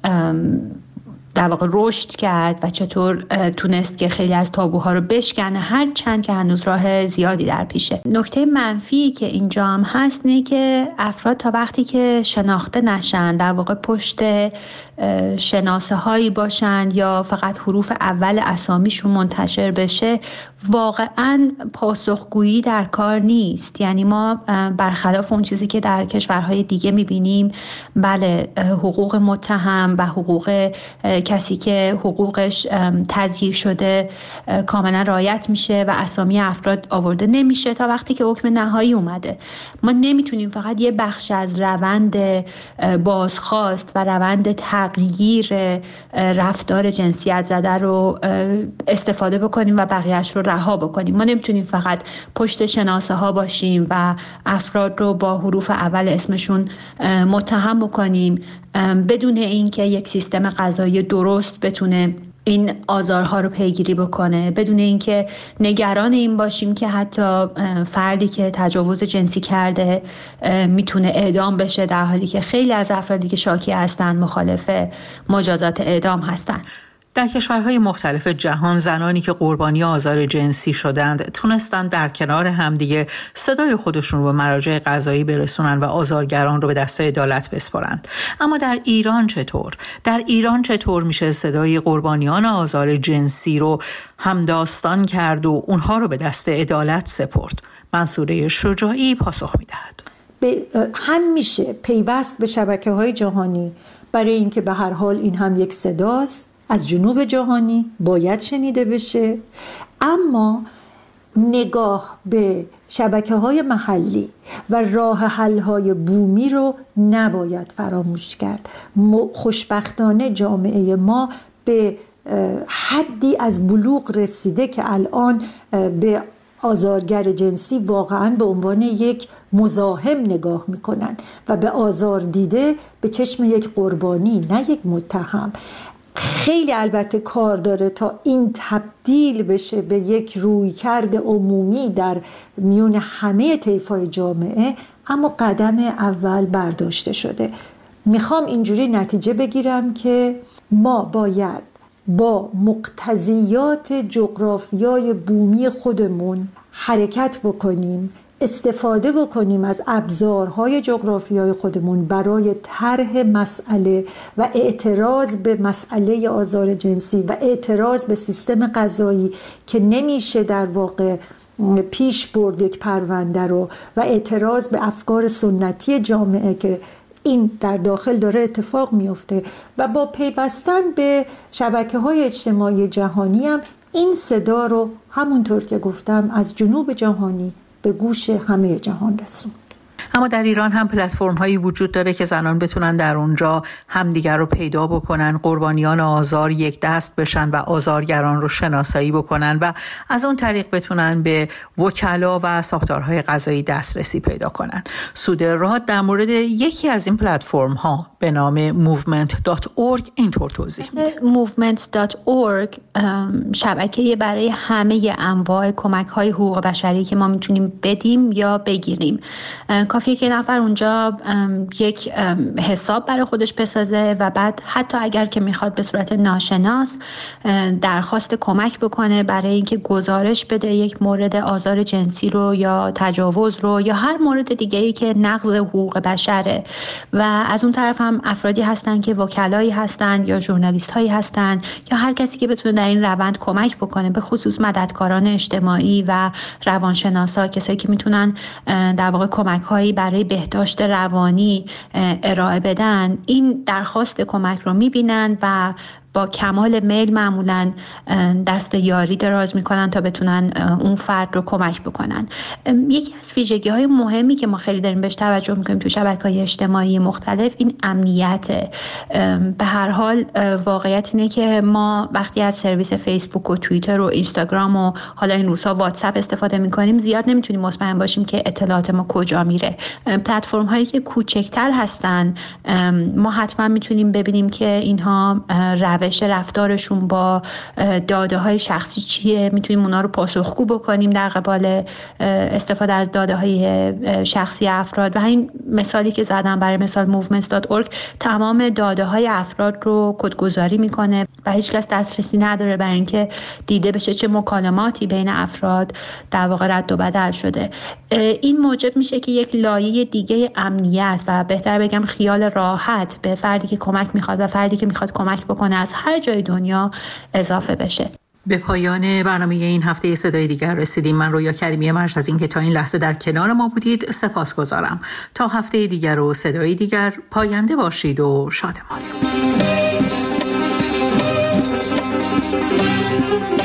Speaker 23: در واقع رشد کرد و چطور تونست که خیلی از تابوها رو بشکنه، هر چند که هنوز راه زیادی در پیشه. نکته منفی که اینجا هم هست اینه که افراد تا وقتی که شناخته نشن، در واقع پشت شناسه هایی باشن یا فقط حروف اول اسامیشون منتشر بشه، واقعا پاسخگویی در کار نیست. یعنی ما برخلاف اون چیزی که در کشورهای دیگه میبینیم، بله حقوق متهم و حقوق کسی که حقوقش تضییع شده کاملا رعایت میشه و اسامی افراد آورده نمیشه تا وقتی که حکم نهایی اومده. ما نمیتونیم فقط یه بخش از روند بازخواست و روند تغییر رفتار جنسیت زده رو استفاده بکنیم و بقیهش رو رها بکنیم. ما نمیتونیم فقط پشت شناسه ها باشیم و افراد رو با حروف اول اسمشون متهم بکنیم بدون اینکه یک سیستم قضایی درست بتونه این آزارها رو پیگیری بکنه، بدون اینکه نگران این باشیم که حتی فردی که تجاوز جنسی کرده میتونه اعدام بشه، در حالی که خیلی از افرادی که شاکی هستن مخالف مجازات اعدام هستن.
Speaker 21: در کشورهای مختلف جهان زنانی که قربانی آزار جنسی شدند تونستند در کنار همدیگه صدای خودشون رو به مراجع قضایی برسونن و آزارگران رو به دست عدالت بسپارند. اما در ایران چطور؟ در ایران چطور میشه صدای قربانیان آزار جنسی رو همداستان کرد و اونها رو به دست عدالت سپرد؟ منصوره شجاعی پاسخ میدهد.
Speaker 22: به همیشه پیوست به شبکه‌های جهانی، برای اینکه به هر حال این هم یک صداست از جنوب جهانی، باید شنیده بشه. اما نگاه به شبکه‌های محلی و راه حل‌های بومی رو نباید فراموش کرد. خوشبختانه جامعه ما به حدی از بلوغ رسیده که الان به آزارگر جنسی واقعاً به عنوان یک مزاحم نگاه میکنن و به آزار دیده به چشم یک قربانی، نه یک متهم. خیلی البته کار داره تا این تبدیل بشه به یک رویکرد عمومی در میون همه طیف‌های جامعه، اما قدم اول برداشته شده. میخوام اینجوری نتیجه بگیرم که ما باید با مقتضیات جغرافیای بومی خودمون حرکت بکنیم، استفاده بکنیم از ابزارهای جغرافیای خودمون برای طرح مسئله و اعتراض به مسئله آزار جنسی و اعتراض به سیستم قضایی که نمیشه در واقع پیش برد یک پرونده رو، و اعتراض به افکار سنتی جامعه که این در داخل داره اتفاق میفته، و با پیوستن به شبکه‌های اجتماعی جهانی هم این صدا رو همونطور که گفتم از جنوب جهانی به گوش همه جهان رسوند.
Speaker 21: اما در ایران هم پلتفرم هایی وجود داره که زنان بتونن در اونجا همدیگر رو پیدا بکنن، قربانیان آزار یک دست بشن و آزارگران رو شناسایی بکنن و از اون طریق بتونن به وکلا و ساختارهای قضایی دسترسی پیدا کنن. سوده راد در مورد یکی از این پلتفرم ها به نام موومنت دات اورگ اینطور توضیح میده.
Speaker 23: موومنت دات اورگ شبکه‌ای برای همه انواع کمک‌های حقوق بشری که ما میتونیم بدیم یا بگیریم. کافیه که نفر اونجا یک حساب برای خودش بسازه و بعد حتی اگر که میخواد به صورت ناشناس درخواست کمک بکنه برای اینکه گزارش بده یک مورد آزار جنسی رو یا تجاوز رو یا هر مورد دیگه‌ای که نقض حقوق بشره. و از اون طرف هم افرادی هستن که وکلایی هستن یا ژورنالیست هایی هستن یا هر کسی که بتونه در این روند کمک بکنه، به خصوص مددکاران اجتماعی و روانشناسا، کسایی که میتونن در واقع کمک هایی برای بهداشت روانی ارائه بدن، این درخواست کمک رو میبینن و با کمال میل معمولا دست یاری دراز میکنن تا بتونن اون فرد رو کمک بکنن. یکی از ویژگی های مهمی که ما خیلی داریم بهش توجه میکنیم تو شبکه‌های اجتماعی مختلف این امنیته. به هر حال واقعیت اینه که ما وقتی از سرویس فیسبوک و توییتر و اینستاگرام و حالا این روزها واتساپ استفاده میکنیم زیاد نمیتونیم مطمئن باشیم که اطلاعات ما کجا میره. پلتفرم هایی که کوچکتر هستن ما حتما میتونیم ببینیم که اینها روش رفتارشون با داده های شخصی چیه، میتونیم اونا رو پاسخگو بکنیم در قبال استفاده از داده های شخصی افراد. و همین مثالی که زدم برای مثال موومنتس دات اورگ تمام داده های افراد رو کدگذاری میکنه و هیچ کس دسترسی نداره برای اینکه دیده بشه چه مکالماتی بین افراد در واقع رد و بدل شده. این موجب میشه که یک لایه دیگه امنیت و بهتر بگم خیال راحت به فردی که کمک میخواد و فردی که میخواد کمک بکنه از هر جای دنیا اضافه بشه.
Speaker 21: به پایان برنامه این هفته صدای دیگر رسیدیم. من رویا کریمی مرج از اینکه تا این لحظه در کنار ما بودید سپاسگزارم. تا هفته دیگر و صدای دیگر پاینده باشید و شادمان.